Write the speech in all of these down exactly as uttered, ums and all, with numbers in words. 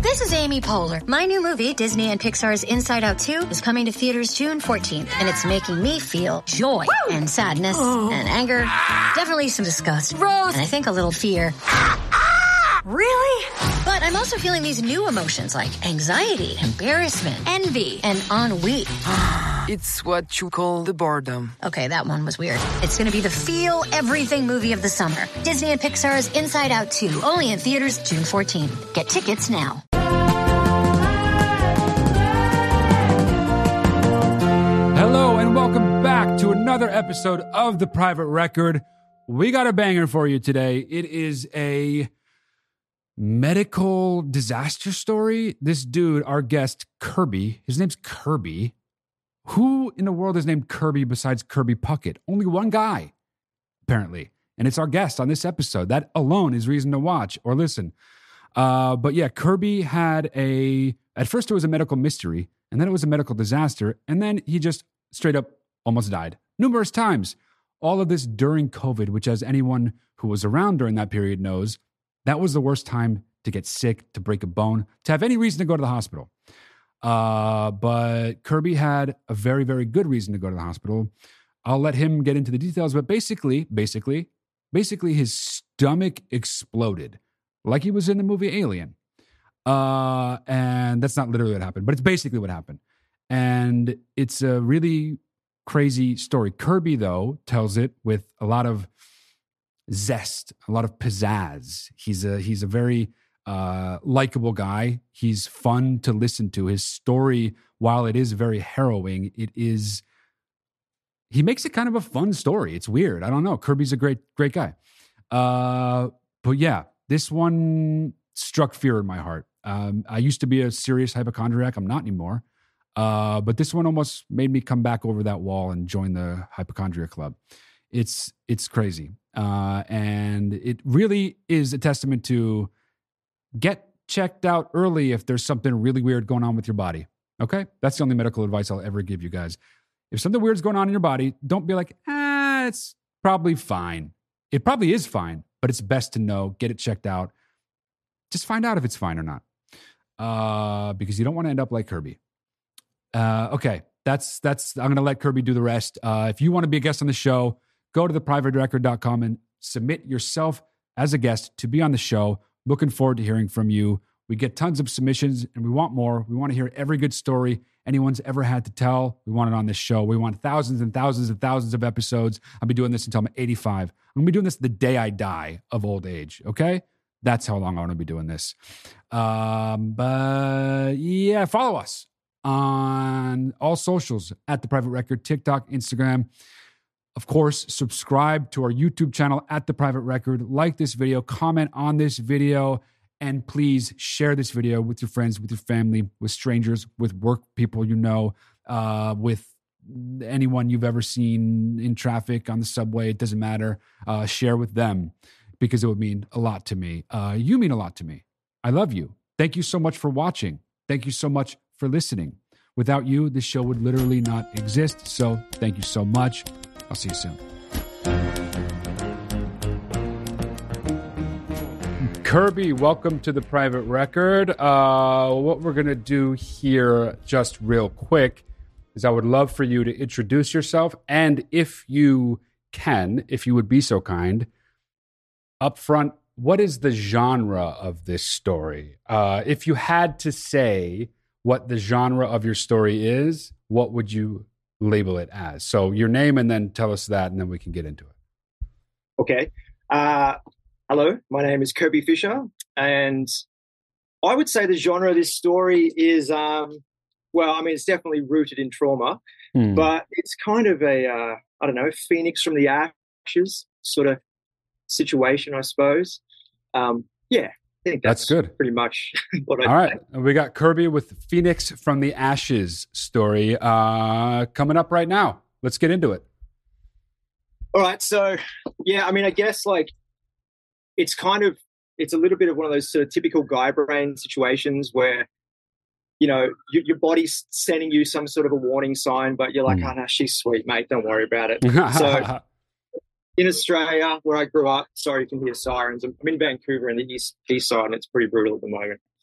This is Amy Poehler. My new movie, Disney and Pixar's Inside Out two, is coming to theaters June fourteenth, and it's making me feel joy Woo! and sadness oh. and anger, definitely some disgust, Rose. and I think a little fear. Really? But I'm also feeling these new emotions like anxiety, embarrassment, envy, and ennui. It's what you call the boredom. Okay, that one was weird. It's going to be the feel everything movie of the summer. Disney and Pixar's Inside Out two, only in theaters June fourteenth. Get tickets now. Hello and welcome back to another episode of The Private Record. We got a banger for you today. It is a medical disaster story. This dude, our guest, Kirby, his name's Kirby. Who in the world is named Kirby besides Kirby Puckett? Only one guy, apparently. And it's our guest on this episode. That alone is reason to watch or listen. Uh, but yeah, Kirby had a, at first it was a medical mystery, and then it was a medical disaster, and then he just straight up almost died numerous times. All of this during COVID, which as anyone who was around during that period knows, that was the worst time to get sick, to break a bone, to have any reason to go to the hospital. Uh, but Kirby had a very, very good reason to go to the hospital. I'll let him get into the details, but basically, basically, basically his stomach exploded like he was in the movie Alien. Uh, and that's not literally what happened, but it's basically what happened. And it's a really crazy story. Kirby, though, tells it with a lot of zest, a lot of pizzazz. He's a he's a very uh, likable guy. He's fun to listen to. His story, while it is very harrowing, it is he makes it kind of a fun story. It's weird. I don't know. Kirby's a great great guy. Uh, but yeah, this one struck fear in my heart. Um, I used to be a serious hypochondriac. I'm not anymore. Uh, but this one almost made me come back over that wall and join the hypochondria club. It's it's crazy. Uh, and it really is a testament to get checked out early if there's something really weird going on with your body. Okay? That's the only medical advice I'll ever give you guys. If something weird's going on in your body, don't be like, ah, it's probably fine. It probably is fine, but it's best to know, get it checked out. Just find out if it's fine or not. Uh, because you don't want to end up like Kirby. Uh, okay, that's, that's, I'm going to let Kirby do the rest. Uh, if you want to be a guest on the show, go to the private record dot com and submit yourself as a guest to be on the show. Looking forward to hearing from you. We get tons of submissions and we want more. We want to hear every good story anyone's ever had to tell. We want it on this show. We want thousands and thousands and thousands of episodes. I'll be doing this until I'm eighty-five. I'm going to be doing this the day I die of old age, okay? That's how long I want to be doing this. Um, but yeah, follow us on all socials at The Private Record, TikTok, Instagram. Of course, subscribe to our YouTube channel at The Private Record. Like this video, comment on this video, and please share this video with your friends, with your family, with strangers, with work people you know, uh, with anyone you've ever seen in traffic, on the subway. It doesn't matter. Uh, share with them because it would mean a lot to me. Uh, you mean a lot to me. I love you. Thank you so much for watching. Thank you so much for listening. Without you, this show would literally not exist. So thank you so much. I'll see you soon. Kirby, welcome to The Private Record. Uh, what we're going to do here just real quick is I would love for you to introduce yourself. And if you can, if you would be so kind, up front, what is the genre of this story? Uh, if you had to say what the genre of your story is, what would you label it as? So your name and then tell us that, and then we can get into it. Okay. Uh, hello, my name is Kirby Fisher, and I would say the genre of this story is, um, well, I mean, it's definitely rooted in trauma, hmm. but it's kind of a, uh, I don't know, phoenix from the ashes sort of situation, I suppose. Um, yeah, I think that's, that's good. Pretty much what I All right. Say. We got Kirby with Phoenix from the Ashes story uh, coming up right now. Let's get into it. All right. So, yeah, I mean, I guess like it's kind of, it's a little bit of one of those sort of typical guy brain situations where, you know, you, your body's sending you some sort of a warning sign, but you're like, mm. oh, no, she's sweet, mate. Don't worry about it. So in Australia, where I grew up, sorry, you can hear sirens. I'm in Vancouver in the east, east side, and it's pretty brutal at the moment.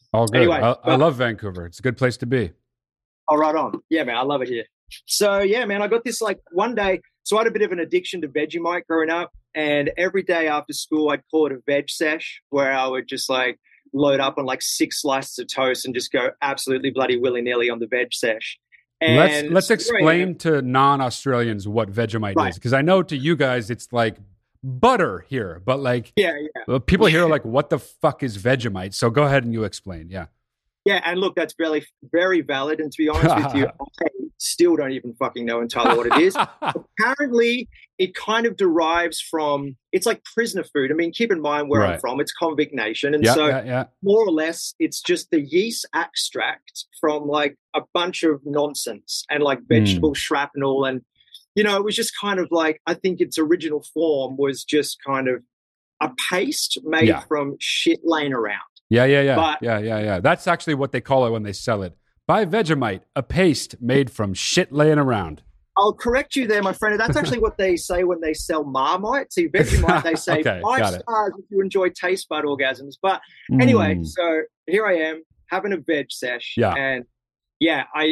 All good. Anyway, I, I but- love Vancouver. It's a good place to be. Oh, right on. Yeah, man, I love it here. So, yeah, man, I got this like one day. So I had a bit of an addiction to Vegemite growing up. And every day after school, I'd call it a veg sesh where I would just like load up on like six slices of toast and just go absolutely bloody willy-nilly on the veg sesh. And let's let's so explain to non-Australians what Vegemite Right. is. Because I know to you guys it's like butter here. But like Yeah, yeah. people here are like, what the fuck is Vegemite? So go ahead and you explain. Yeah. Yeah, and look, that's very, very valid. And to be honest with you, I still don't even fucking know entirely what it is. Apparently, it kind of derives from, it's like prisoner food. I mean, keep in mind where Right. I'm from. It's convict nation. And Yeah, so yeah, yeah. more or less, it's just the yeast extract from like a bunch of nonsense and like Hmm. vegetable shrapnel. And, you know, it was just kind of like, I think its original form was just kind of a paste made Yeah. from shit laying around. Yeah, yeah, yeah. But- yeah, yeah, yeah. That's actually what they call it when they sell it. Buy Vegemite, a paste made from shit laying around. I'll correct you there, my friend. That's actually what they say when they sell Marmite. See, Vegemite, they say Okay, five got it. stars if you enjoy taste bud orgasms. But anyway, Mm. so here I am having a veg sesh. Yeah. And yeah, I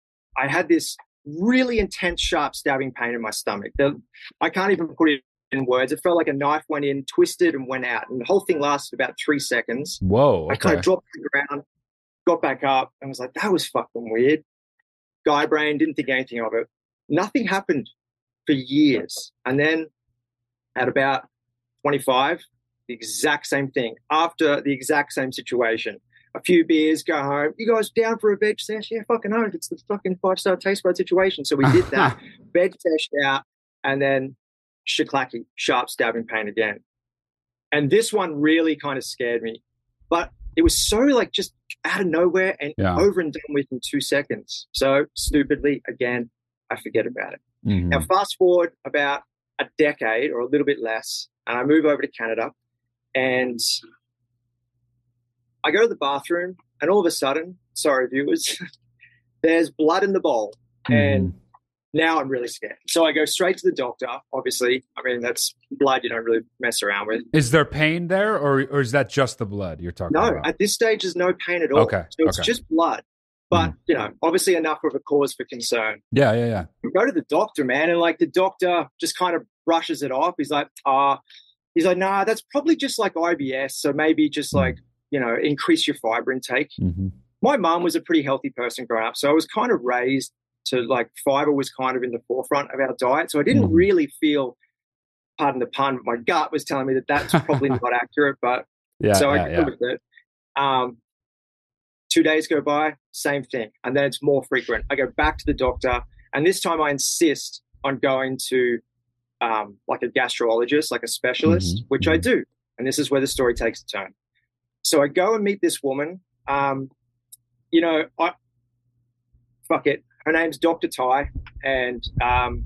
I had this really intense, sharp stabbing pain in my stomach. The, I can't even put it in words. It felt like a knife went in, twisted, and went out. And the whole thing lasted about three seconds. Whoa. I kind Okay. of dropped to the ground, got back up, and was like, that was fucking weird. Guy brain, didn't think anything of it. Nothing happened for years. And then at about twenty-five, the exact same thing. After the exact same situation. A few beers, go home. You guys down for a veg sesh? Yeah, fucking home. It's the fucking five-star taste bud situation. So we did that. Veg sesh out, and then shiklaki, sharp stabbing pain again. And this one really kind of scared me. But it was so like just out of nowhere and Yeah. over and done with in two seconds. So stupidly, again, I forget about it. Mhm. Now, fast forward about a decade or a little bit less, and I move over to Canada, and I go to the bathroom, and all of a sudden, sorry, viewers, there's blood in the bowl. And Mhm. now I'm really scared. So I go straight to the doctor, obviously. I mean, that's blood you don't really mess around with. Is there pain there, or or is that just the blood you're talking No, about? at this stage, there's no pain at all. Okay, So it's okay. just blood. But, you know, obviously enough of a cause for concern. Yeah, yeah, yeah. We go to the doctor, man, and like the doctor just kind of brushes it off. He's like, ah, he's like, nah, that's probably just like I B S. So maybe just like, you know, increase your fiber intake. Mhm. My mom was a pretty healthy person growing up. So I was kind of raised to like fiber was kind of in the forefront of our diet. So I didn't Mhm. really feel, pardon the pun, but my gut was telling me that that's probably not accurate. But Yeah, so yeah, I go yeah. with it. Um, two days go by, same thing. And then it's more frequent. I go back to the doctor. And this time I insist on going to um, like a gastrologist, like a specialist, Mhm, which I mhm. do. And this is where the story takes a turn. So I go and meet this woman. Um, you know, I fuck it. Her name's Doctor Ty. And um,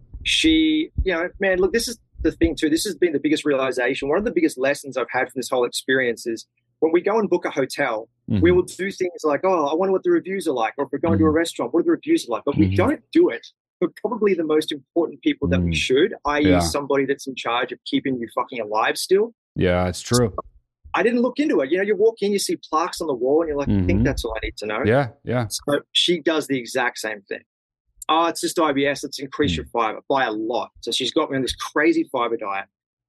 she, you know, man, look, this is the thing too. This has been the biggest realization. One of the biggest lessons I've had from this whole experience is when we go and book a hotel, Mhm. we will do things like, oh, I wonder what the reviews are like. Or if we're going to a Mhm. restaurant, what are the reviews like? But we Mhm. don't do it for probably the most important people that we Mm. should, that is Yeah. somebody that's in charge of keeping you fucking alive still. Yeah, it's true. I didn't look into it. You know, you walk in, you see plaques on the wall, and you're like, I think Mhm. that's all I need to know. Yeah, yeah. So she does the exact same thing. Oh, it's just I B S. Let's increase Mm. your fiber by a lot. So she's got me on this crazy fiber diet.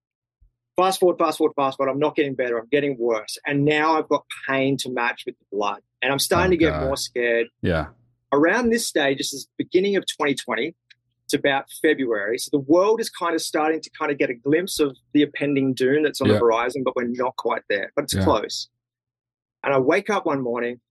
Fast forward, fast forward, fast forward. I'm not getting better. I'm getting worse. And now I've got pain to match with the blood. And I'm starting Oh, to get God. more scared. Yeah. Around this stage, this is beginning of twenty twenty. It's about February. So the world is kind of starting to kind of get a glimpse of the impending doom that's on Yeah. the horizon, but we're not quite there. But it's Yeah. close. And I wake up one morning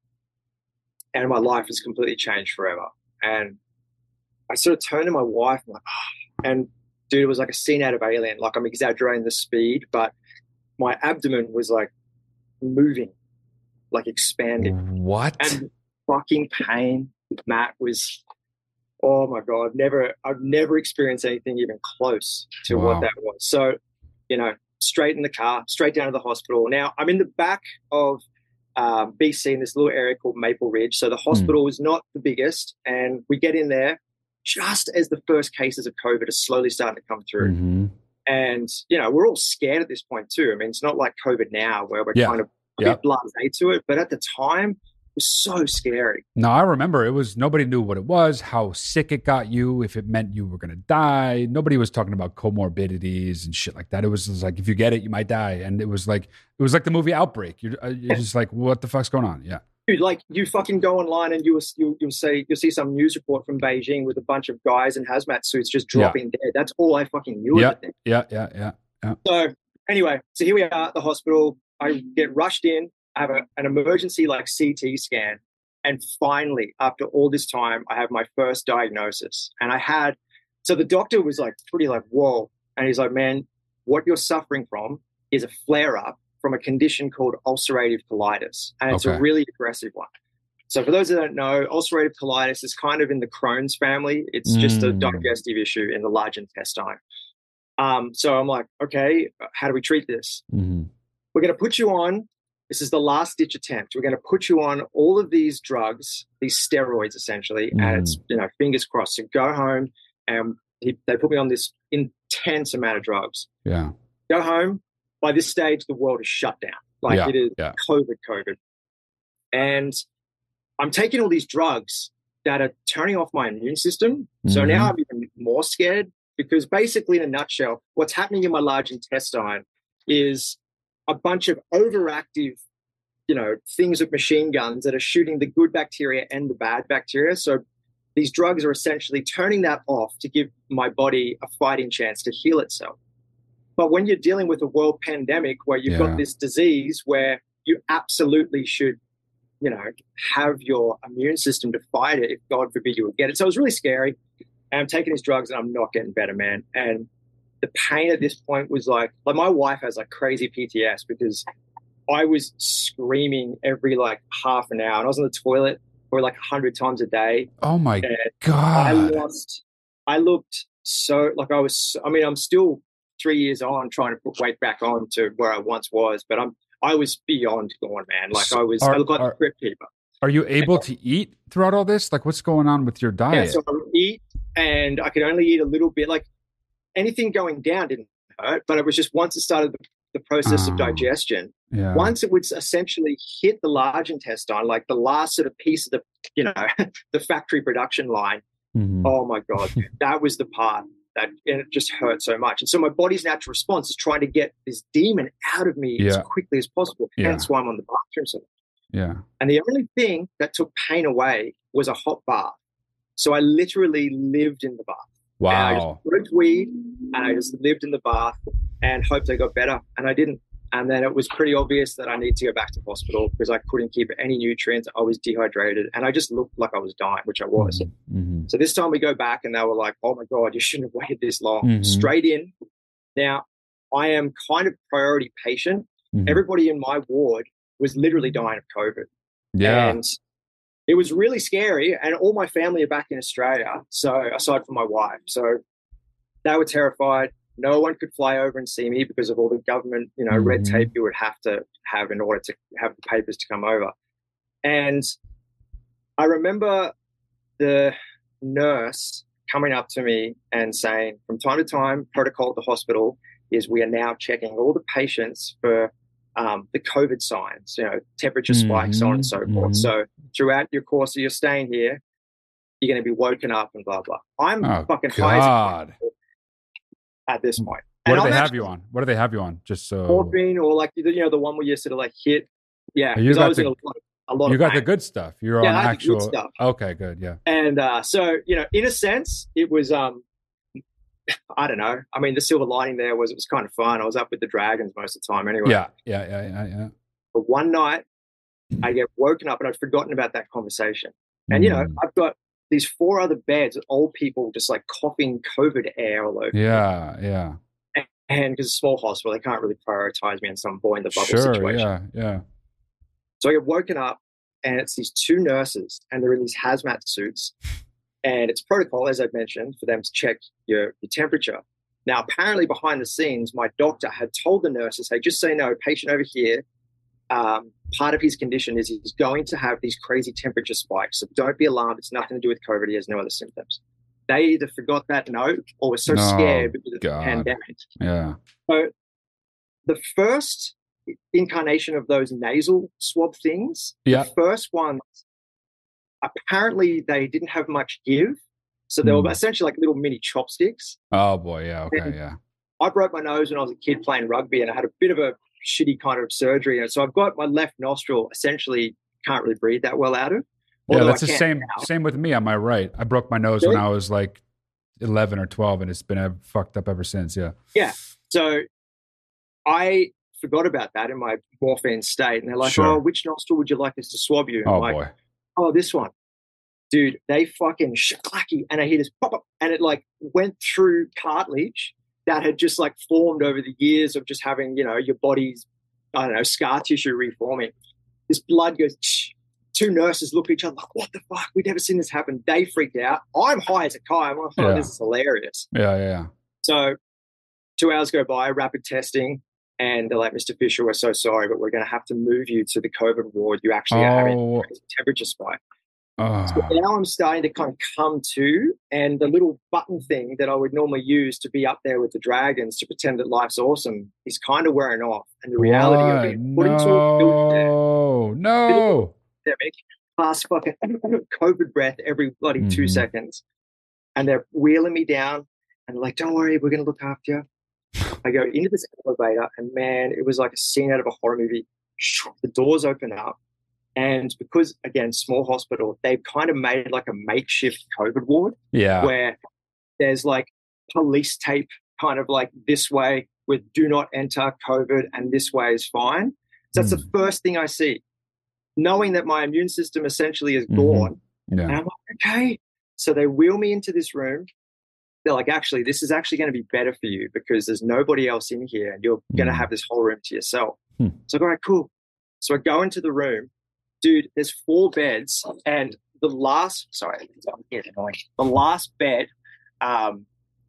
and my life has completely changed forever. And I sort of turn to my wife and, like, oh, and dude, it was like a scene out of Alien. Like I'm exaggerating the speed, but my abdomen was like moving, like expanding. What? And fucking pain, Matt, was, oh my God, I've never, I've never experienced anything even close to Wow. what that was. So, you know, straight in the car, straight down to the hospital. Now I'm in the back of um, B C in this little area called Maple Ridge. So the hospital is not the biggest, and we get in there just as the first cases of COVID are slowly starting to come through. Mhm. And, you know, we're all scared at this point too. I mean, it's not like COVID now where we're Yeah. kind of a Yep. bit blasé to it, but at the time, it was so scary. No, I remember it was nobody knew what it was, how sick it got you, if it meant you were going to die. Nobody was talking about comorbidities and shit like that. It was just like, if you get it, you might die. And it was like, it was like the movie Outbreak. You're, uh, you're just like, what the fuck's going on? Yeah. Dude, like you fucking go online and you will you, you'll say you'll see some news report from Beijing with a bunch of guys in hazmat suits just dropping Yeah. dead. That's all I fucking knew. Yeah, Of it. yeah, yeah, yeah, yeah. So anyway, so here we are at the hospital. I get rushed in. I have a, an emergency like C T scan, and finally, after all this time, I have my first diagnosis. And I had so the doctor was like pretty like whoa, and he's like, man, what you're suffering from is a flare up from a condition called ulcerative colitis, and it's Okay. a really aggressive one. So for those that don't know, ulcerative colitis is kind of in the Crohn's family. It's just a Mm. digestive issue in the large intestine. Um, so I'm like, okay, how do we treat this? Mm-hmm. We're going to put you on, this is the last ditch attempt. We're going to put you on all of these drugs, these steroids essentially, Mm. and it's, you know, fingers crossed. So go home, and he, they put me on this intense amount of drugs. Yeah. Go home. By this stage, the world is shut down. Like Yeah, it is yeah. COVID, COVID. And I'm taking all these drugs that are turning off my immune system. So Mhm. now I'm even more scared because basically, in a nutshell, what's happening in my large intestine is a bunch of overactive, you know, things with machine guns that are shooting the good bacteria and the bad bacteria. So these drugs are essentially turning that off to give my body a fighting chance to heal itself. But when you're dealing with a world pandemic where you've Yeah. got this disease where you absolutely should, you know, have your immune system to fight it if God forbid you would get it. So it was really scary. And I'm taking these drugs and I'm not getting better, man. And the pain at this point was like, like my wife has like crazy P T S because I was screaming every like half an hour. And I was on the toilet for like a hundred times a day. Oh my And I God. lost, I looked so like I was, I mean, I'm still three years on trying to put weight back on to where I once was, but I'm, I was beyond gone, man. Like I was, Are- I looked like are- a crypt keeper. Are you able to eat throughout all this? Like, what's going on with your Yeah, diet? so I would eat and I could only eat a little bit. Like anything going down didn't hurt, but it was just once it started the, the process Oh. of digestion, yeah. once it would essentially hit the large intestine, like the last sort of piece of the, you know, the factory production line. Mhm. Oh my God, that was the part that, and it just hurt so much. And so my body's natural response is trying to get this demon out of me as Yeah. quickly as possible. Yeah. Hence why I'm on the bathroom. So, Yeah. and the only thing that took pain away was a hot bath. So I literally lived in the bath. And I just Wow. smoked weed and I just lived in the bath and hoped I got better. And I didn't. And then it was pretty obvious that I need to go back to hospital because I couldn't keep any nutrients. I was dehydrated and I just looked like I was dying, which I was. Mm-hmm. So this time we go back and they were like, oh my God, you shouldn't have waited this long. Mhm. Straight in. Now, I am kind of priority patient. Mhm. Everybody in my ward was literally dying of COVID. Yeah. And it was really scary. And all my family are back in Australia. So aside from my wife. So they were terrified. No one could fly over and see me because of all the government, you know, red Mhm. tape you would have to have in order to have the papers to come over. And I remember the nurse coming up to me and saying, from time to time, protocol at the hospital is we are now checking all the patients for um, the COVID signs, you know, temperature spikes, so on and so Mhm, forth. mhm. So throughout your course of your staying here, you're going to be woken up and blah, blah. I'm Oh, fucking high as a God. kite at this point. What And do I'm they have actually you on? What do they have you on? Just so morphine or like, you know, the one where you sort of like hit. Yeah, You because I got was the- in a lot, a lot you of got the pain. good stuff. You're Yeah, on I had the good actual. stuff. Okay, good. Yeah. And uh, so, you know, in a sense, it was, um, I don't know. I mean, the silver lining there was it was kind of fun. I was up with the dragons most of the time anyway. Yeah. Yeah. Yeah. Yeah. Yeah. But one night, I get woken up and I'd forgotten about that conversation. And, you know, Mm. I've got these four other beds of old people just like coughing COVID air all over. Yeah. Yeah. And because it's a small hospital, they can't really prioritize me and some boy in the bubble Sure. situation. Yeah. Yeah. So I get woken up and it's these two nurses and they're in these hazmat suits. And it's protocol, as I've mentioned, for them to check your, your temperature. Now, apparently behind the scenes, my doctor had told the nurses, hey, just so you know, patient over here, um, part of his condition is he's going to have these crazy temperature spikes. So don't be alarmed. It's nothing to do with COVID. He has no other symptoms. They either forgot that note or were so No, scared because of God. the pandemic. Yeah. So the first incarnation of those nasal swab things. Yeah. The first one, apparently they didn't have much give. So they Mm. were essentially like little mini chopsticks. Oh boy, yeah, okay, And yeah. I broke my nose when I was a kid playing rugby, and I had a bit of a shitty kind of surgery. And so I've got my left nostril essentially can't really breathe that well out of. Yeah, Although that's I the can same now. same with me on my right. I broke my nose when Really? I was like eleven or twelve, and it's been uh, fucked up ever since. Yeah. Yeah. So I forgot about that in my morphine state. And they're like, Sure. oh, which nostril would you like us to swab you? And Oh I'm like, boy. oh, this one. Dude, they fucking shaklacky. And I hear this pop up, and it like went through cartilage that had just like formed over the years of just having, you know, your body's, I don't know, scar tissue reforming. This blood goes, shh. Two nurses look at each other like, what the fuck? We've never seen this happen. They freaked out. I'm high as a kite. I'm like, oh, Yeah. this is hilarious. Yeah, yeah, yeah. So two hours go by, rapid testing, and they're like, Mister Fisher, we're so sorry, but we're going to have to move you to the COVID ward. You actually are having Oh, a temperature spike. oh. So now I'm starting to kind of come to, and the little button thing that I would normally use to be up there with the dragons to pretend that life's awesome is kind of wearing off. And the reality What? of being put into a wheelchair, No, no. pandemic, fast fucking COVID breath every bloody two Mhm. seconds. And they're wheeling me down and they're like, don't worry, we're going to look after you. I go into this elevator, and man, it was like a scene out of a horror movie. The doors open up. And because, again, small hospital, they've kind of made like a makeshift COVID ward Yeah. where there's like police tape kind of like this way with do not enter COVID and this way is fine. So that's Mm. the first thing I see. Knowing that my immune system essentially is Mhm. gone. Yeah. And I'm like, okay. So they wheel me into this room. They're like, actually, this is actually going to be better for you because there's nobody else in here and you're going to Mm. have this whole room to yourself. Hmm. So I go, all right, cool. So I go into the room. Dude, there's four beds, and the last, sorry, it's annoying. The last bed um,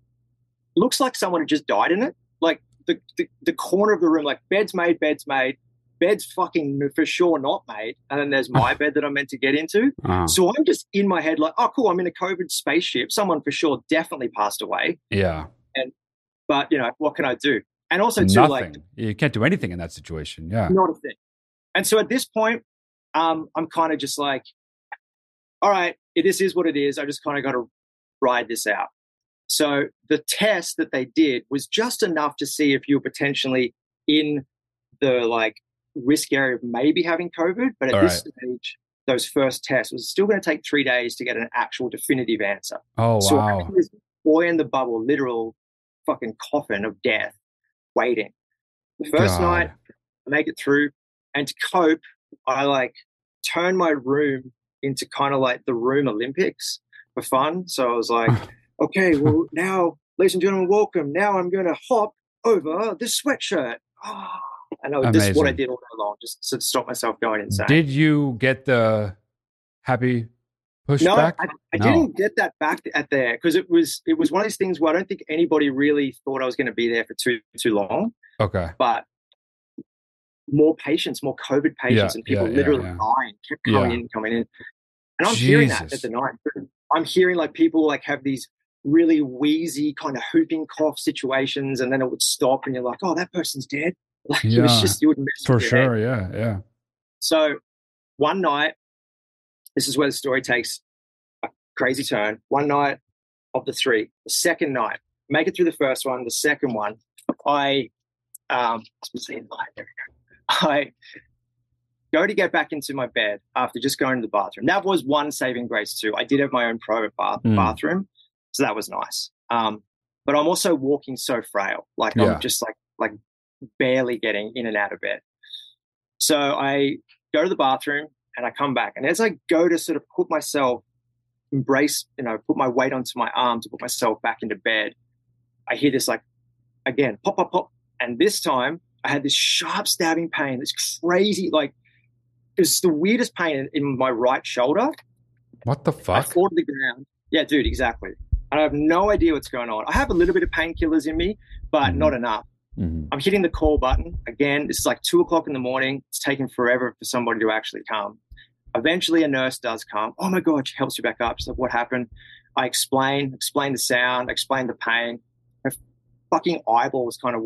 looks like someone had just died in it. Like the, the, the corner of the room, like bed's made, bed's made, bed's fucking for sure not made. And then there's my bed that I'm meant to get into. Uh-huh. So I'm just in my head like, oh, cool, I'm in a COVID spaceship. Someone for sure definitely passed away. Yeah. But, you know, what can I do? And also, too, Nothing. like, You can't do anything in that situation. Yeah. not a thing. And so at this point, um, I'm kind of just like, all right, this is what it is. I just kind of got to ride this out. So the test that they did was just enough to see if you were potentially in the like risk area of maybe having COVID. But at All this right. stage, those first tests was still going to take three days to get an actual definitive answer. Oh, So I'm wow. in this boy in the bubble, literal fucking coffin of death, waiting. The first God. night, I make it through, and to cope, I like turn my room into kind of like the room Olympics for fun. So I was like, okay, well now, ladies and gentlemen, welcome. Now I'm going to hop over this sweatshirt. Oh. And I, this is what I Amazing. did all day long, just to stop myself going insane. Did you get the happy pushback? No, I, I No. didn't get that back at there because it was it was one of these things where I don't think anybody really thought I was going to be there for too too long. Okay. But more patients, more COVID patients, Yeah, and people yeah, yeah, literally yeah. dying, kept coming Yeah. in, coming in. And I'm hearing that Jesus. at the night. I'm hearing like people like have these really wheezy kind of whooping cough situations, and then it would stop, and you're like, oh, that person's dead. Like it was Yeah, just you would mess For with your head. sure. Yeah. Yeah. So one night, this is where the story takes a crazy turn. One night of the three, the second night, make it through the first one, the second one, I, um, there we go. I go to get back into my bed after just going to the bathroom. That was one saving grace too. I did have my own private bath- Mm. bathroom, so that was nice. Um, but I'm also walking so frail, like Yeah. I'm just like like barely getting in and out of bed. So I go to the bathroom and I come back, and as I go to sort of put myself, embrace, you know, put my weight onto my arm to put myself back into bed, I hear this like again pop pop pop, and this time I had this sharp stabbing pain, this crazy like. It was the weirdest pain in, in my right shoulder. What the I fuck? fall to the ground. Yeah, dude, exactly. And I have no idea what's going on. I have a little bit of painkillers in me, but Mhm. not enough. Mhm. I'm hitting the call button. Again, it's like two o'clock in the morning. It's taking forever for somebody to actually come. Eventually, a nurse does come. Oh, my God, she helps you back up. She's like, what happened? I explain, explain the sound, explain the pain. Her fucking eyeballs kind of went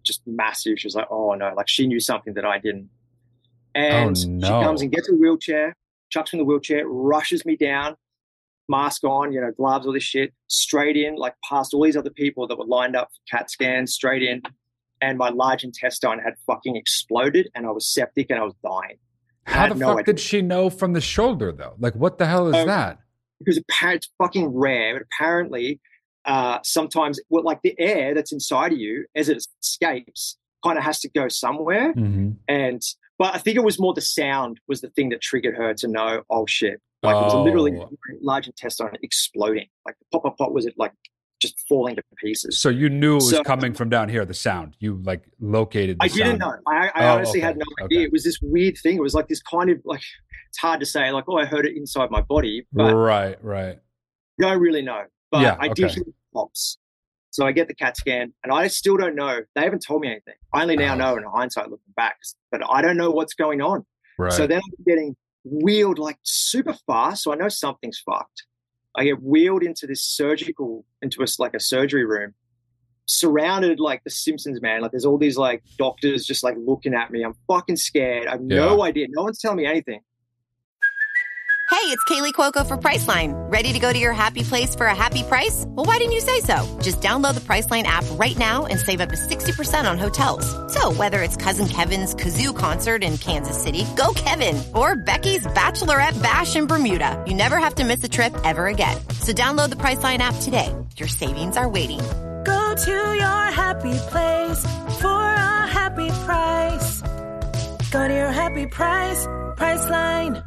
just massive. She was like, oh no, like she knew something that I didn't. And Oh, no. she comes and gets a wheelchair, chucks me in the wheelchair, rushes me down, mask on, you know, gloves, all this shit, straight in, like past all these other people that were lined up for CAT scans, straight in. And my large intestine had fucking exploded and I was septic and I was dying. How the no fuck idea. Did she know from the shoulder, though? Like, what the hell is um, that? Because it's fucking rare, but apparently uh, sometimes, well, like the air that's inside of you as it escapes kind of has to go somewhere. Mm-hmm. And but I think it was more the sound was the thing that triggered her to know, oh shit. Like oh. It was literally large intestine exploding. Like the pop, pop, pop was it like just falling to pieces. So you knew it was so, coming from down here, the sound. You like located the I sound. didn't know. I, I oh, honestly okay. had no idea. Okay. It was this weird thing. It was like this kind of like, it's hard to say like, oh, I heard it inside my body. But right, right. Don't really know. But yeah, I okay. did hear pops. So I get the CAT scan and I still don't know. They haven't told me anything. I only now oh. know in hindsight looking back, but I don't know what's going on. Right. So then I'm getting wheeled like super fast. So I know something's fucked. I get wheeled into this surgical, into a, like a surgery room, surrounded like the Simpsons, man. Like there's all these like doctors just like looking at me. I'm fucking scared. I have yeah. no idea. No one's telling me anything. Hey, it's Kaylee Cuoco for Priceline. Ready to go to your happy place for a happy price? Well, why didn't you say so? Just download the Priceline app right now and save up to sixty percent on hotels. So whether it's Cousin Kevin's Kazoo Concert in Kansas City, go Kevin, or Becky's Bachelorette Bash in Bermuda, you never have to miss a trip ever again. So download the Priceline app today. Your savings are waiting. Go to your happy place for a happy price. Go to your happy price, Priceline.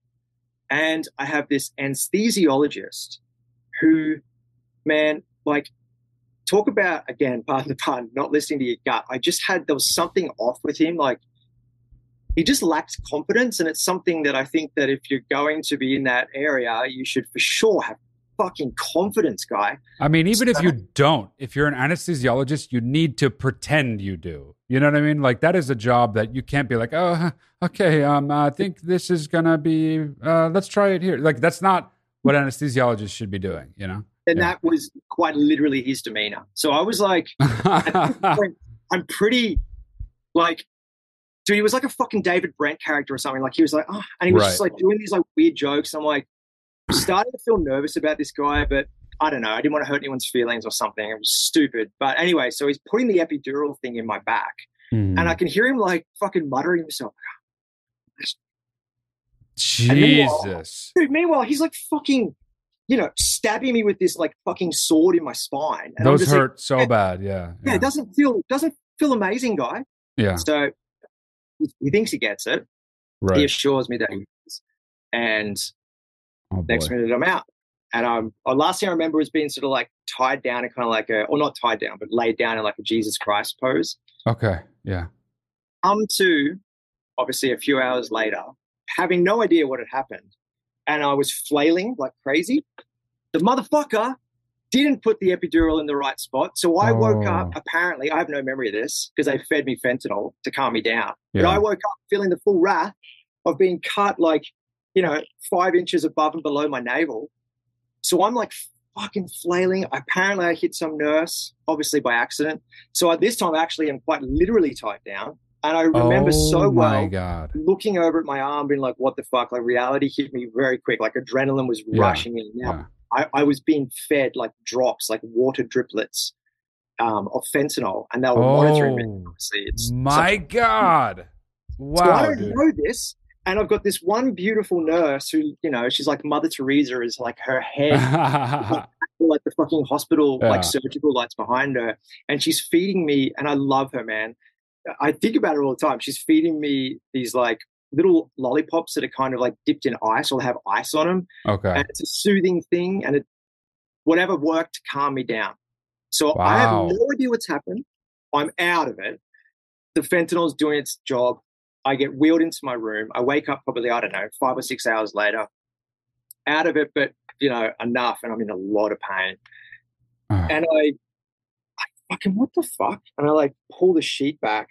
And I have this anesthesiologist who, man, like, talk about, again, pardon the pun, not listening to your gut. I just had, there was something off with him. Like, he just lacked confidence. And it's something that I think that if you're going to be in that area, you should for sure have fucking confidence, guy. I mean, even so, if you don't, if you're an anesthesiologist, you need to pretend you do. You know what I mean? Like that is a job that you can't be like, oh, okay, um, I think this is gonna be. Uh, let's try it here. Like that's not what anesthesiologists should be doing. You know? And yeah. that was quite literally his demeanor. So I was like, I'm pretty, like, dude, he was like a fucking David Brent character or something. Like he was like, oh, and he was right. just like doing these like weird jokes. I'm like. Started to feel nervous about this guy, but I don't know. I didn't want to hurt anyone's feelings or something. It was stupid. But anyway, so he's putting the epidural thing in my back. Mm. And I can hear him like fucking muttering himself. Jesus. Meanwhile, dude, meanwhile, he's like fucking, you know, stabbing me with this like fucking sword in my spine. And those hurt like, so yeah, bad. Yeah, yeah. Yeah. It doesn't feel, doesn't feel amazing, guy. Yeah. So he thinks he gets it. Right. He assures me that he is. And oh, next minute I'm out. And um, uh, last thing I remember was being sort of like tied down and kind of like a, or not tied down, but laid down in like a Jesus Christ pose. Okay. Yeah. Come to, obviously a few hours later, having no idea what had happened. And I was flailing like crazy. The motherfucker didn't put the epidural in the right spot. So I oh. woke up, apparently, I have no memory of this because they fed me fentanyl to calm me down. Yeah. But I woke up feeling the full wrath of being cut like, you know, five inches above and below my navel. So I'm like fucking flailing. Apparently I hit some nurse, obviously by accident. So at this time, actually, I'm quite literally tied down. And I remember oh so my well God. looking over at my arm being like, what the fuck? Like reality hit me very quick. Like adrenaline was yeah. rushing in. Now yeah. I, I was being fed like drops, like water driplets um, of fentanyl. And they were oh, monitoring me. Obviously, it's my something. God. Wow. So I don't dude. know this. And I've got this one beautiful nurse who, you know, she's like Mother Teresa is like her head, like the fucking hospital, yeah. like surgical lights behind her. And she's feeding me, and I love her, man. I think about her all the time. She's feeding me these like little lollipops that are kind of like dipped in ice or have ice on them. Okay. And it's a soothing thing, and it whatever worked to calm me down. So wow. I have no idea what's happened. I'm out of it. The fentanyl's doing its job. I get wheeled into my room. I wake up probably, I don't know, five or six hours later, out of it, but, you know, enough. And I'm in a lot of pain. Uh. And I, I fucking, what the fuck? And I like pull the sheet back,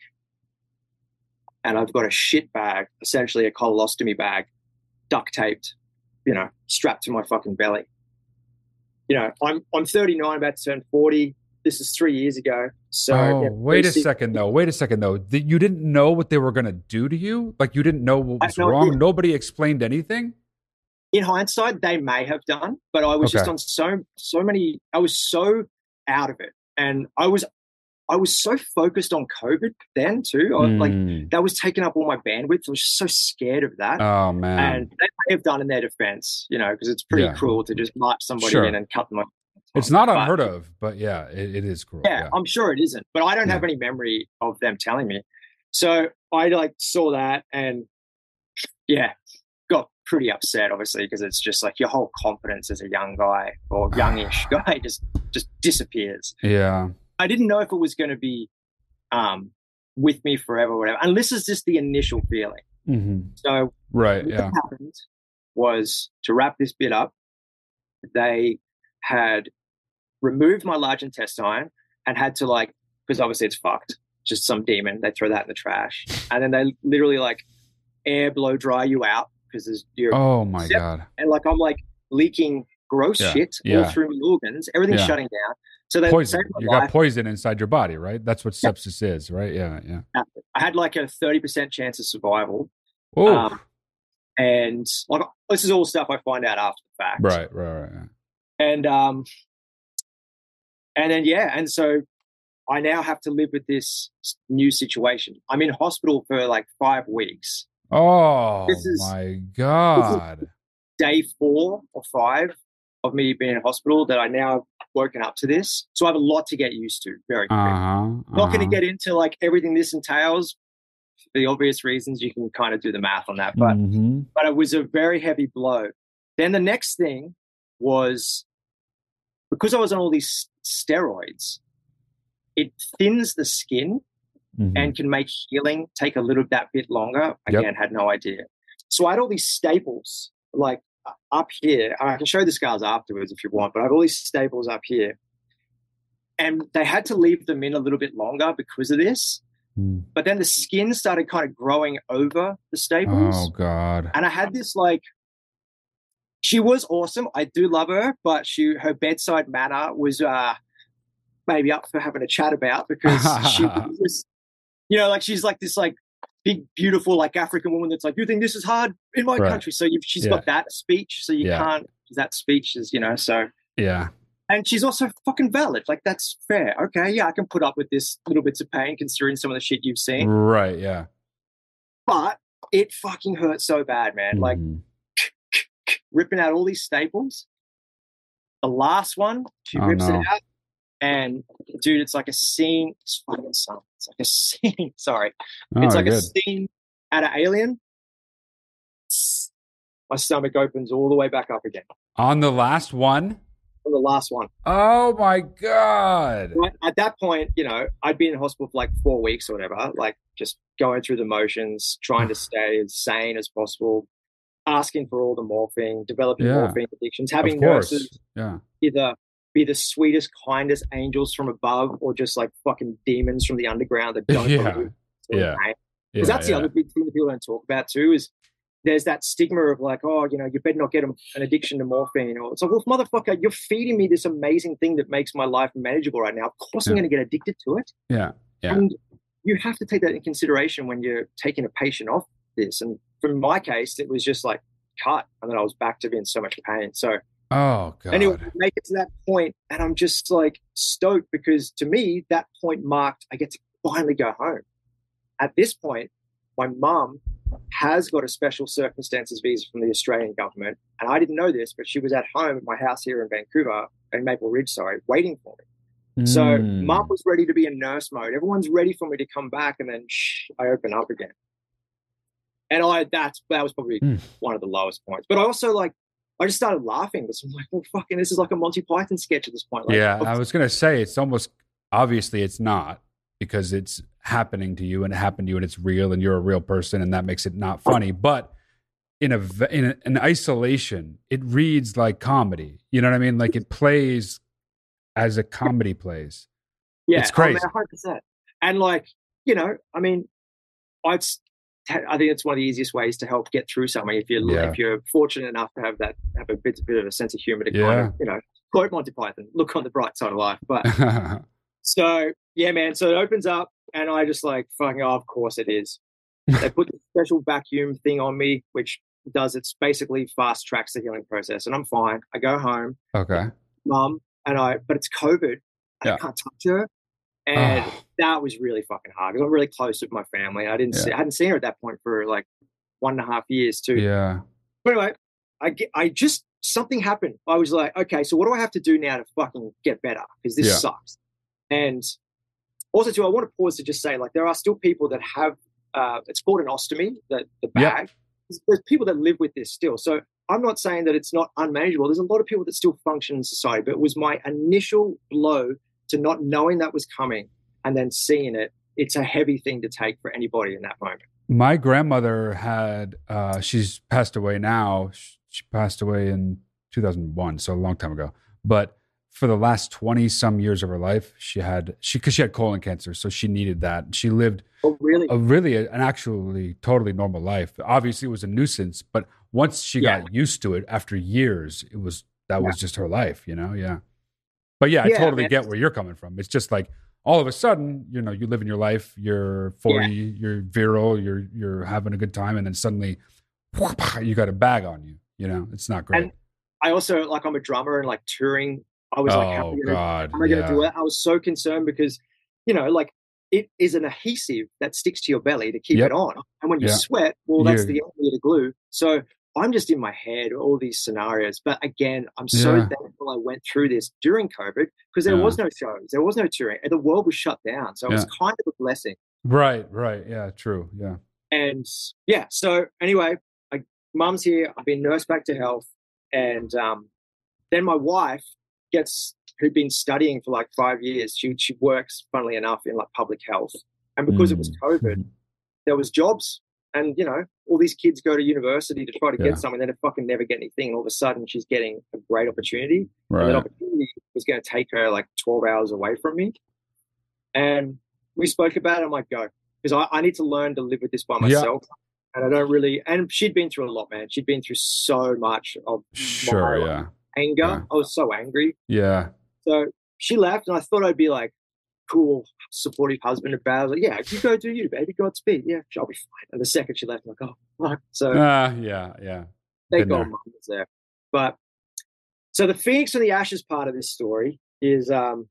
and I've got a shit bag, essentially a colostomy bag, duct taped, you know, strapped to my fucking belly. You know, I'm I'm thirty-nine, about to turn forty. this is three years ago. So oh, yeah, wait a basically- second though. Wait a second though. Th- You didn't know what they were going to do to you? Like you didn't know what I was had no wrong? idea. Nobody explained anything? In hindsight, they may have done, but I was just Okay. on so so many. I was so out of it, and I was I was so focused on COVID then too. I, Like Mm. that was taking up all my bandwidth. I was just so scared of that. Oh man. and they may have done in their defense, you know, because it's pretty Yeah. cruel to just march somebody Sure. in and cut them off. It's not But- unheard of, but yeah, it, it is cruel. Yeah, Yeah. I'm sure it isn't, but I don't Yeah. have any memory of them telling me. So I like saw that and yeah, got pretty upset, obviously, because it's just like your whole confidence as a young guy or youngish guy just just disappears. Yeah. I didn't know if it was going to be um, with me forever or whatever. And this is just the initial feeling. hmm So Right. what Yeah. happened was, to wrap this bit up, they had removed my large intestine and had to like, because obviously it's fucked, just some demon, they throw that in the trash. And then they literally like air blow dry you out because you're, Oh my Yep. God. and like I'm like leaking gross Yeah, shit yeah. all through my organs, everything's Yeah. shutting down. So they Poison. saved my You life. got poison inside your body, right? That's what sepsis is, right? Yeah. Yeah. I had like a thirty percent chance of survival. Oh, Um, and like this is all stuff I find out after the fact. right, right, right. yeah. And um and then yeah, and so I now have to live with this new situation. I'm in hospital for like five weeks. Oh This is- my God. Day four or five of me being in hospital that I now have woken up to this. So I have a lot to get used to very quick. Uh huh. Not going to get into like everything this entails for the obvious reasons. You can kind of do the math on that, but hmm but it was a very heavy blow. Then the next thing was, because I was on all these steroids, it thins the skin and can make healing take a little that bit longer. Yep. Again, had no idea. So I had all these staples like up here. I can show the scars afterwards if you want, but I have all these staples up here. And they had to leave them in a little bit longer because of this. Mm. But then the skin started kind of growing over the staples. Oh God. And I had this like, she was awesome. I do love her, but she her bedside manner was uh maybe up for having a chat about, because she was, you know, like she's like this like big, beautiful, like African woman that's like, you think this is hard in my Right. country? So you've, she's Yeah. got that speech, so you Yeah. can't, that speech is, you know, so. Yeah. And she's also fucking valid. Like, that's fair. Okay, yeah, I can put up with this little bits of pain considering some of the shit you've seen. Right. Yeah. But it fucking hurt so bad, man. Like, Mhm. ripping out all these staples. The last one, she Oh, rips no. it out. And, dude, it's like a scene. It's fucking something. It's like a scene. Sorry. Oh, it's like good. a scene out of Alien. My stomach opens all the way back up again. On the last one. For the last one. Oh my God. Right, at that point, you know, I'd been in hospital for like four weeks or whatever, like just going through the motions, trying to stay as sane as possible, asking for all the morphine, developing Yeah. morphine addictions, having Of course. nurses Yeah. either be the sweetest, kindest angels from above or just like fucking demons from the underground that don't Yeah. believe. Yeah. Because Yeah, that's the yeah. other big thing that people don't talk about too, is there's that stigma of like, oh, you know, you better not get an addiction to morphine. Or it's like, well, motherfucker, you're feeding me this amazing thing that makes my life manageable right now. Of course I'm Yeah. going to get addicted to it. Yeah. Yeah. And you have to take that in consideration when you're taking a patient off this. And from my case, it was just like cut. And then I was back to being so much pain. So Oh God. anyway, we make it to that point, and I'm just like stoked, because to me, that point marked I get to finally go home. At this point, my mum has got a special circumstances visa from the Australian government, and I didn't know this, but she was at home at my house here in Vancouver, in Maple Ridge, sorry, waiting for me. So Mm. mum was ready to be in nurse mode. Everyone's ready for me to come back, and then shh, I open up again. And I that's that was probably Mm. one of the lowest points. But I also like I just started laughing because I'm like, well, fucking, this is like a Monty Python sketch at this point. Like, Yeah, oh, I was gonna say it's almost obviously it's not, because it's happening to you and it happened to you and it's real and you're a real person, and that makes it not funny. But in a v- in a, an isolation, it reads like comedy. You know what I mean? Like it plays as a comedy plays. yeah, it's crazy. I mean, one hundred percent. And like, you know, I mean, I'd, I think it's one of the easiest ways to help get through something if you're Yeah. if you're fortunate enough to have that have a bit, bit of a sense of humor to kind Yeah. of, you know, quote Monty Python, look on the bright side of life. But So, yeah, man. So it opens up and I just like, fucking, oh, of course it is. They put this special vacuum thing on me, which does, it's basically fast tracks the healing process. And I'm fine. I go home. Okay. Mum, and I, but it's COVID. Yeah. I can't touch her. And Oh. that was really fucking hard because I'm really close with my family. I didn't Yeah. see, I hadn't seen her at that point for like one and a half years too. Yeah. But anyway, I get, I just, something happened. I was like, okay, so what do I have to do now to fucking get better? Because this Yeah. sucks. And also too, I want to pause to just say, like, there are still people that have, uh, it's called an ostomy, the, the Yeah. bag. There's, there's people that live with this still. So I'm not saying that it's not unmanageable. There's a lot of people that still function in society, but it was my initial blow to not knowing that was coming and then seeing it. It's a heavy thing to take for anybody in that moment. My grandmother had, uh, she's passed away now. She passed away in two thousand one, so a long time ago. But for the last twenty some years of her life, she had, she, cause she had colon cancer. So she needed that. She lived Oh, really? a really, an actually totally normal life. Obviously it was a nuisance, but once she Yeah. got used to it after years, it was, that was just her life, you know? Yeah. But yeah, I Yeah, totally man. get where you're coming from. It's just like all of a sudden, you know, you live in your life, you're forty, you're virile, you're you're having a good time, and then suddenly you got a bag on you. You know, it's not great. And I also, like, I'm a drummer and like touring. I was like, how Oh am I gonna, God, how am I going to yeah. do it? I was so concerned because, you know, like it is an adhesive that sticks to your belly to keep Yep. it on. And when you Yeah. sweat, well, that's You- the only to glue. So I'm just in my head, all these scenarios. But again, I'm so Yeah. thankful I went through this during COVID because there Yeah. was no shows, there was no touring, and the world was shut down. So it was Yeah. kind of a blessing. Right, right, yeah, true, yeah, And yeah, so anyway, I, mum's here. I've been nursed back to health. And um, then my wife gets, who'd been studying for like five years, she she works, funnily enough, in like public health. And because it was Mm. COVID, there was jobs. And, you know, all these kids go to university to try to Yeah. get something, then they fucking never get anything. And all of a sudden she's getting a great opportunity. And that right, opportunity was going to take her like twelve hours away from me. And we spoke about it. I'm like, go. Because I, I need to learn to live with this by Yeah. myself. And I don't really, and she'd been through a lot, man. She'd been through so much of sure, my yeah, anger. Yeah. I was so angry. yeah, So she left, and I thought I'd be like, cool, supportive husband about it. I was like, yeah, you go do you, baby. Godspeed. Yeah, I'll be fine. And the second she left, I'm like, oh, fuck. So uh, yeah, yeah, thank been God there. mum was there. But so the Phoenix and the Ashes part of this story is um,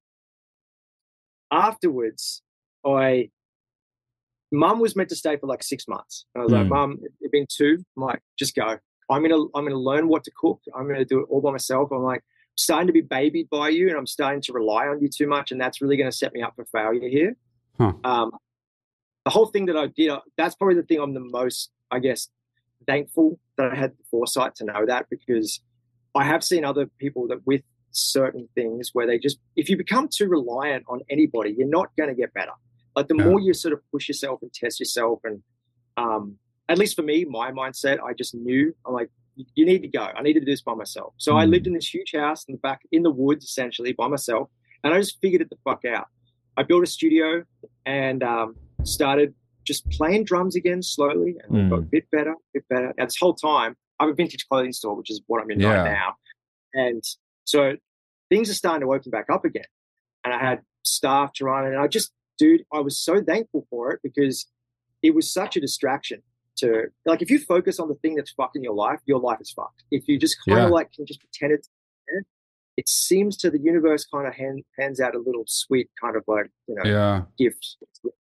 afterwards, I, mum was meant to stay for like six months. And I was like, Mm. mum, it's been two. I'm like, just go. I'm going to, I'm going to learn what to cook. I'm going to do it all by myself. I'm like, starting to be babied by you, and I'm starting to rely on you too much. And that's really going to set me up for failure here. Huh. Um, the whole thing that I did, that's probably the thing I'm the most, I guess, thankful that I had the foresight to know that, because I have seen other people that with certain things where they just, if you become too reliant on anybody, you're not going to get better. Like the Yeah. more you sort of push yourself and test yourself, and um, at least for me, my mindset, I just knew, I'm like, you need to go. I need to do this by myself. So Mm. I lived in this huge house in the back, in the woods, essentially by myself. And I just figured it the fuck out. I built a studio and um, started just playing drums again slowly, and Mm. got a bit better, a bit better. Now, this whole time, I have a vintage clothing store, which is what I'm in Yeah. right now. And so things are starting to open back up again. And I had staff to run, and I just, dude, I was so thankful for it, because it was such a distraction to, like, if you focus on the thing that's fucking your life, your life is fucked. If you just kind of Yeah. like can just pretend it's there, it seems to the universe kind of hand, hands out a little sweet kind of like, you know, yeah, gift.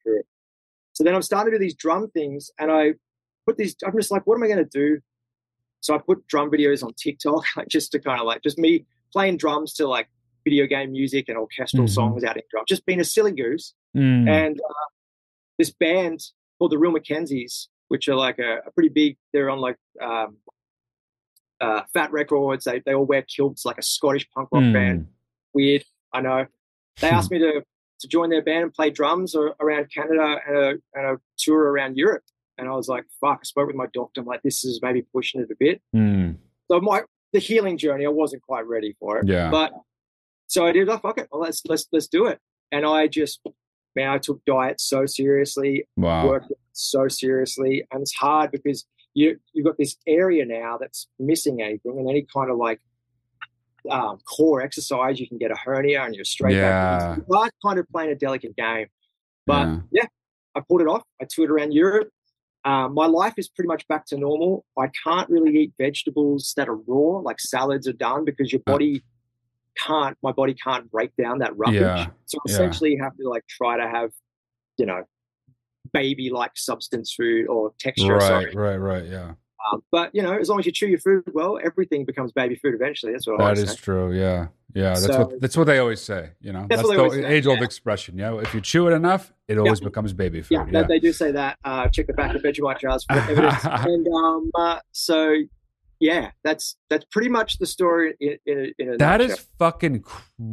So then I'm starting to do these drum things, and I put these, I'm just like, what am I going to do? So I put drum videos on TikTok, like just to kind of like, just me playing drums to like video game music and orchestral Mhm. songs out in drum, just being a silly goose. Mm. And uh, this band called the Real Mackenzies, which are like a, a pretty big, they're on like um, uh, Fat Records. They they all wear kilts, like a Scottish punk rock Mm. band. Weird, I know. They asked me to to join their band and play drums or, around Canada and a, and a tour around Europe. And I was like, fuck, I spoke with my doctor. I'm like, this is maybe pushing it a bit. Mm. So my the healing journey, I wasn't quite ready for it. Yeah. But so I did, oh, fuck it. Well, let's let's let's do it. And I just, man, I took diet so seriously, Wow. worked so seriously. And it's hard because you you've got this area now that's missing anything, and any kind of like um, core exercise, you can get a hernia and you're straight Yeah. back. You are kind of playing a delicate game. But Yeah. yeah, I pulled it off. I toured around Europe. Um, my life is pretty much back to normal. I can't really eat vegetables that are raw, like salads are done, because your body can't, my body can't break down that roughage. Yeah. So Yeah. essentially you have to like try to have, you know, baby-like substance food or texture. Right, sorry. right, right. Yeah. Um, but, you know, as long as you chew your food well, everything becomes baby food eventually. That's what I That always is say. true. Yeah. Yeah. That's So- what that's what they always say. You know, That's that's, what they the always say, age old yeah. expression. Yeah. If you chew it enough, it always Yeah. becomes baby Yeah, food. they- Yeah. they do say that. Uh, check the back of Vegemite jars for evidence. and um, uh, so, yeah, that's that's pretty much the story in, in, a, in a That nutshell. is fucking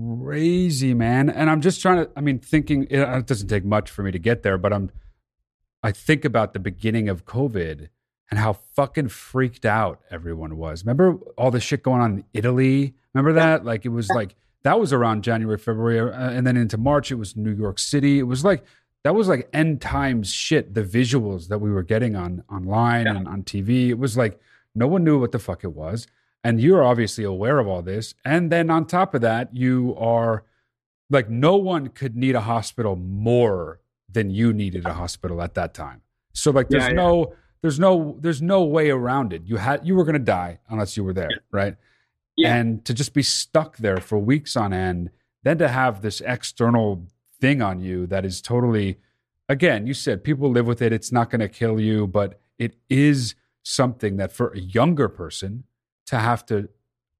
crazy, man. And I'm just trying to, I mean, thinking, it it doesn't take much for me to get there, but I'm, I think about the beginning of COVID and how fucking freaked out everyone was. Remember all the shit going on in Italy? Remember that? Like, it was like, that was around January, February, uh, and then into March, it was New York City. It was like, that was like end times shit, the visuals that we were getting on online Yeah. and on T V. It was like, no one knew what the fuck it was. And you're obviously aware of all this. And then on top of that, you are like, no one could need a hospital more than you needed a hospital at that time. So like, there's Yeah, yeah. no, there's no, there's no way around it. You had, you were going to die unless you were there. Right. Yeah. And to just be stuck there for weeks on end, then to have this external thing on you that is totally, again, you said people live with it. It's not going to kill you, but it is something that for a younger person to have to,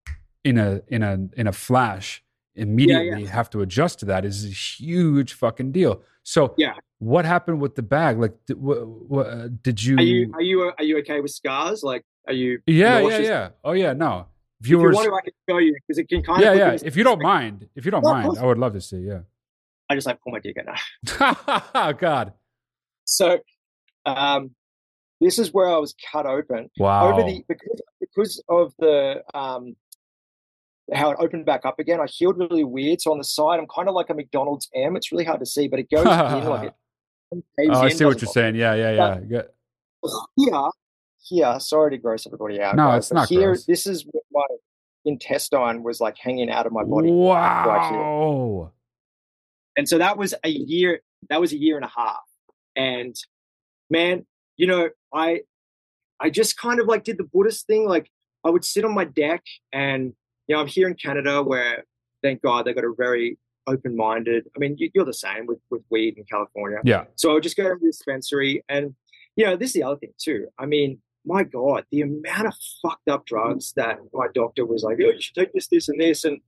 in a in a in a flash, immediately Yeah, have to adjust to that is a huge fucking deal. So, Yeah. what happened with the bag? Like, did, what, what, did you? Are you are you are you okay with scars? Like, are you? yeah, yeah, nauseous? yeah. Oh, yeah. No, If you viewers. want to, I can show you because it can kind Yeah, of. yeah. If you don't mind, if you don't Yeah, of mind, course. I would love to see. Yeah. I just like pull my dick out now. God. So, um, this is where I was cut open. Wow. Over the because because of the um how it opened back up again. I healed really weird. So on the side, I'm kind of like a McDonald's M. It's really hard to see, but it goes in like it. caves Oh, I in, see what doesn't you're it? saying. Yeah, yeah, yeah. yeah. Here, here. Sorry to gross everybody out. No, guys, it's but not here. gross. This is what my intestine was like hanging out of my body. Right here. Wow. And so that was a year, that was a year and a half. And man, you know, I I just kind of like did the Buddhist thing. Like I would sit on my deck and, you know, I'm here in Canada where thank God they got a very open-minded, I mean, you, you're the same with, with weed in California. Yeah. So I would just go to the dispensary and, you know, this is the other thing too. I mean, my God, the amount of fucked up drugs that my doctor was like, oh, you should take this, this, and this. And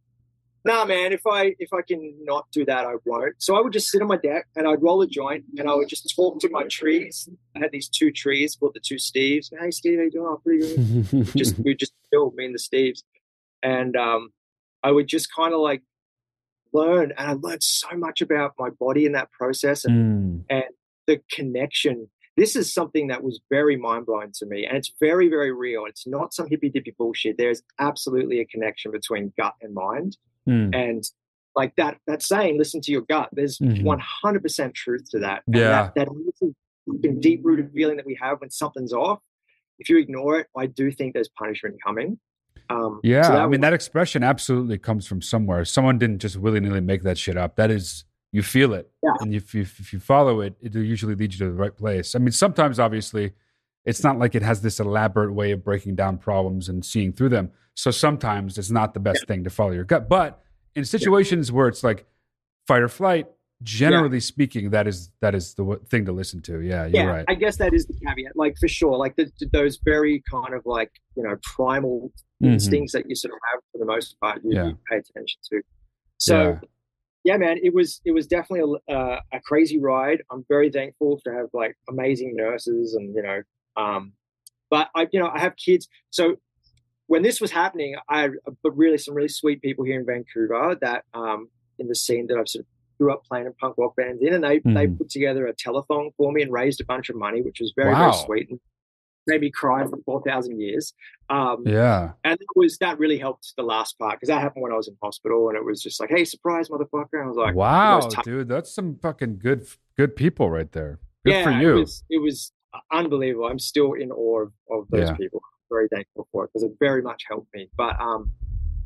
nah, man, if I if I can not do that, I won't. So I would just sit on my deck and I'd roll a joint and I would just talk to my trees. I had these two trees called the two Steves. Hey, Steve, how you doing? Oh, pretty good. just we just chill, me and the Steves. And um, I would just kind of like learn. And I learned so much about my body in that process and, Mm. and the connection. This is something that was very mind-blowing to me. And it's very, very real. It's not some hippy-dippy bullshit. There's absolutely a connection between gut and mind. Mm. And like that, that saying, listen to your gut. There's Mhm. one hundred percent truth to that. And Yeah. That, that deep rooted feeling that we have when something's off, if you ignore it, I do think there's punishment coming. Um, Yeah. so that I mean, was- that expression absolutely comes from somewhere. Someone didn't just willy nilly make that shit up. That is, you feel it. Yeah. And if you, if you follow it, it'll usually lead you to the right place. I mean, sometimes obviously it's not like it has this elaborate way of breaking down problems and seeing through them. So sometimes it's not the best thing to follow your gut. But in situations where it's like fight or flight, generally speaking, that is that is the w- thing to listen to. Yeah, you're yeah, right. I guess that is the caveat, like for sure, like the, those very kind of like, you know, primal Mhm. instincts that you sort of have for the most part, you, Yeah. you pay attention to. So, Yeah. yeah, man, it was it was definitely a, uh, a crazy ride. I'm very thankful to have like amazing nurses and you know, um, but I you know I have kids. So when this was happening, I had a, really some really sweet people here in Vancouver that um, in the scene that I've sort of grew up playing in punk rock bands in, and they they Mhm. put together a telethon for me and raised a bunch of money, which was very Wow. very sweet and made me cry for four thousand years. Um, Yeah. and it was that really helped the last part because that happened when I was in hospital, and it was just like, "Hey, surprise, motherfucker!" And I was like, Wow, the most tou- dude, that's some fucking good good people right there. Good yeah, for you. It was, it was unbelievable. I'm still in awe of, of those Yeah. people. I'm very thankful for it because it very much helped me. But um,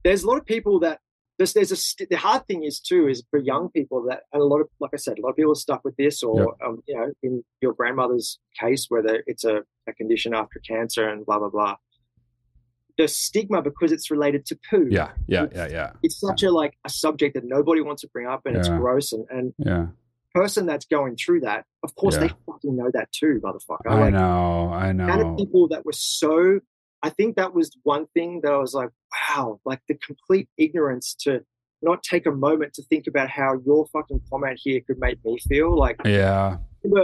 there's a lot of people that there's, there's a st- the hard thing is too is for young people that, and a lot of, like I said, a lot of people are stuck with this, or yep. um, you know, in your grandmother's case, whether it's a, a condition after cancer and blah blah blah. The stigma, because it's related to poo. Yeah, yeah, it's, yeah, yeah. It's such yeah. a like a subject that nobody wants to bring up, and yeah. it's gross. And and yeah. person that's going through that, of course, yeah. they fucking know that too, motherfucker. I like, know, I know. And people that were so. I think that was one thing that I was like, wow, like the complete ignorance to not take a moment to think about how your fucking comment here could make me feel. Like, yeah.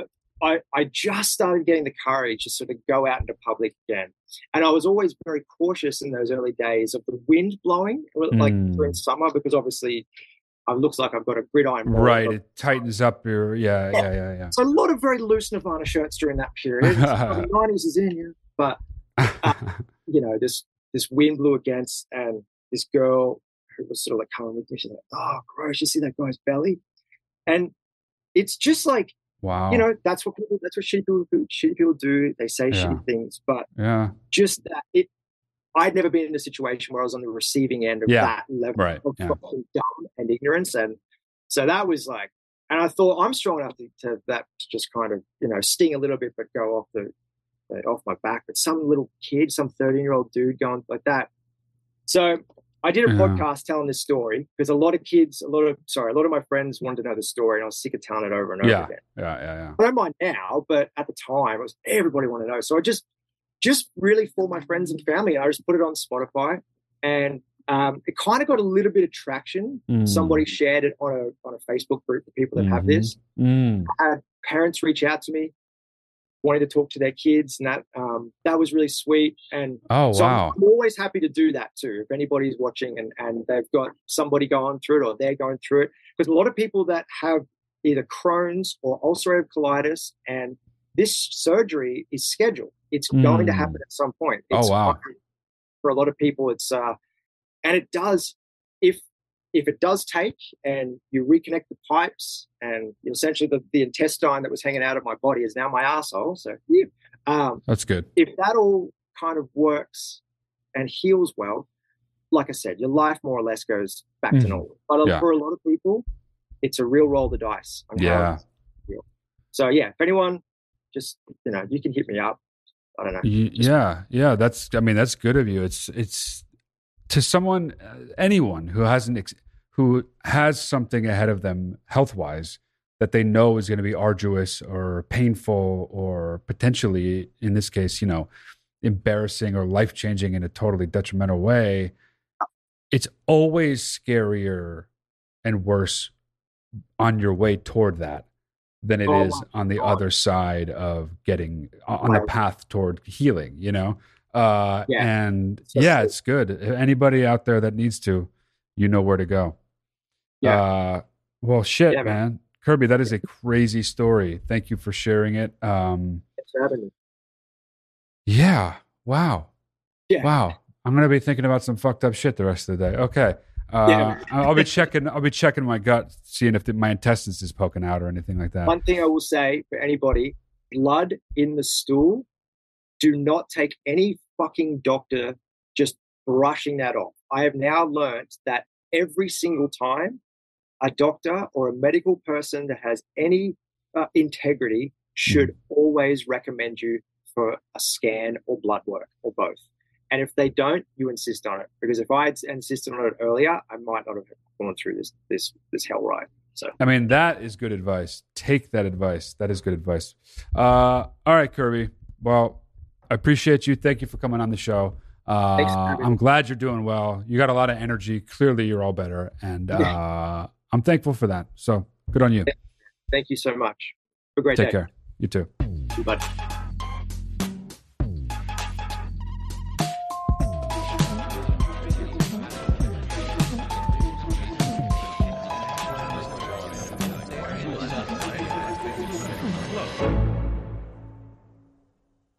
I, I just started getting the courage to sort of go out into public again. And I was always very cautious in those early days of the wind blowing, like mm. during summer, because obviously it looks like I've got a gridiron. Right. It tightens up your, yeah, yeah, yeah, yeah. So a lot of very loose Nirvana shirts during that period. The nineties is in, yeah. But, uh, you know, this, this wind blew against, and this girl who was sort of like coming with me, she's like, oh, gross, you see that guy's belly? And it's just like, wow. You know, that's what people, that's what shitty people do. Shitty people do. They say yeah. shitty things, but yeah. just that it, I'd never been in a situation where I was on the receiving end of yeah. that level right. of yeah. fucking dumb and ignorance. And so that was like, and I thought I'm strong enough to, to that to just kind of, you know, sting a little bit, but go off the, off my back. But some little kid, some thirteen year old dude going like that. So I did a yeah. podcast telling this story because a lot of kids, a lot of, sorry, a lot of my friends wanted to know the story, and I was sick of telling it over and over yeah. again. Yeah, yeah, yeah. I don't mind now, but at the time, it was everybody wanted to know. So I just, just really for my friends and family, I just put it on Spotify, and um, it kind of got a little bit of traction. Mm. Somebody shared it on a on a Facebook group for people that mm-hmm. have this. Mm. I had parents reach out to me, wanting to talk to their kids, and that um, that was really sweet. And oh so wow, I'm always happy to do that too. If anybody's watching and, and they've got somebody going through it, or they're going through it, because a lot of people that have either Crohn's or ulcerative colitis, and this surgery is scheduled. It's mm. going to happen at some point. It's oh wow, fun. For a lot of people, it's uh, and it does if. If it does take and you reconnect the pipes, and essentially the, the intestine that was hanging out of my body is now my asshole. So yeah, um, that's good. If that all kind of works and heals well, like I said, your life more or less goes back mm. to normal. But yeah. for a lot of people, it's a real roll the dice. On yeah. How real. So yeah, if anyone, just, you know, you can hit me up. I don't know. You, yeah. Yeah. That's, I mean, that's good of you. It's, it's, to someone, uh, anyone who hasn't, ex- who has something ahead of them health-wise that they know is going to be arduous or painful or potentially, in this case, you know, embarrassing or life-changing in a totally detrimental way, it's always scarier and worse on your way toward that than it oh, is on the God. other side of getting on the path toward healing, you know? Uh, yeah. And it's yeah, it's good. Anybody out there that needs to, you know where to go. Yeah. Uh, well, shit, yeah, man. man. Kirby, that is yeah. a crazy story. Thank you for sharing it. Um, Thanks for having me. Yeah. Wow. Yeah. Wow. I'm going to be thinking about some fucked up shit the rest of the day. Okay. Uh, yeah. I'll be checking, I'll be checking my gut, seeing if the, my intestines is poking out or anything like that. One thing I will say for anybody, blood in the stool, do not take any fucking doctor just brushing that off. I have now learned that every single time a doctor or a medical person that has any uh, integrity should mm. always recommend you for a scan or blood work or both. And if they don't, you insist on it. Because if I had insisted on it earlier, I might not have gone through this this this hell ride. So I mean, that is good advice. Take that advice. That is good advice. Uh, all right, Kirby. Well, I appreciate you. Thank you for coming on the show. Uh, Thanks, I'm glad you're doing well. You got a lot of energy. Clearly, you're all better. And uh, I'm thankful for that. So good on you. Thank you so much. Have a great Take day. Take care. You too. Bye. Look.